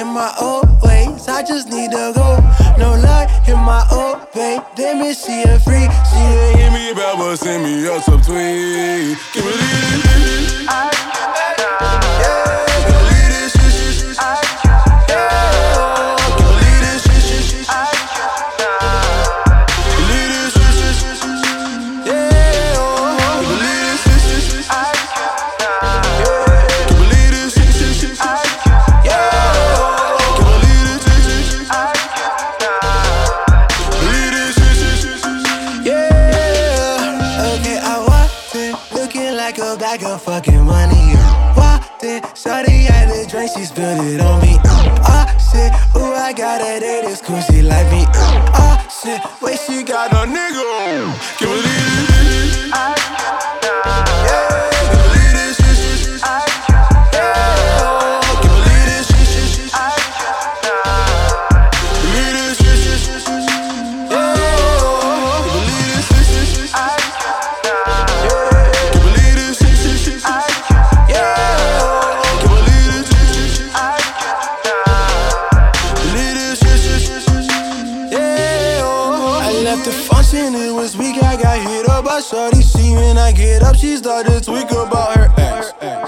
my old ways, I just need to go. No lie, in my old way, damn it, she a freak. She ain't hit me back, but send me a subtweet. Give me this. Like a bag of fucking money. Walked in, shawty had a drink, she spilled it on me. Shit, ooh, I got a date, it's cool, she like me. Shit, wait, she got a nigga. Can we leave this? Left the function, it was weak, I got hit up by shorty. She when I get up, she started to tweak about her ex.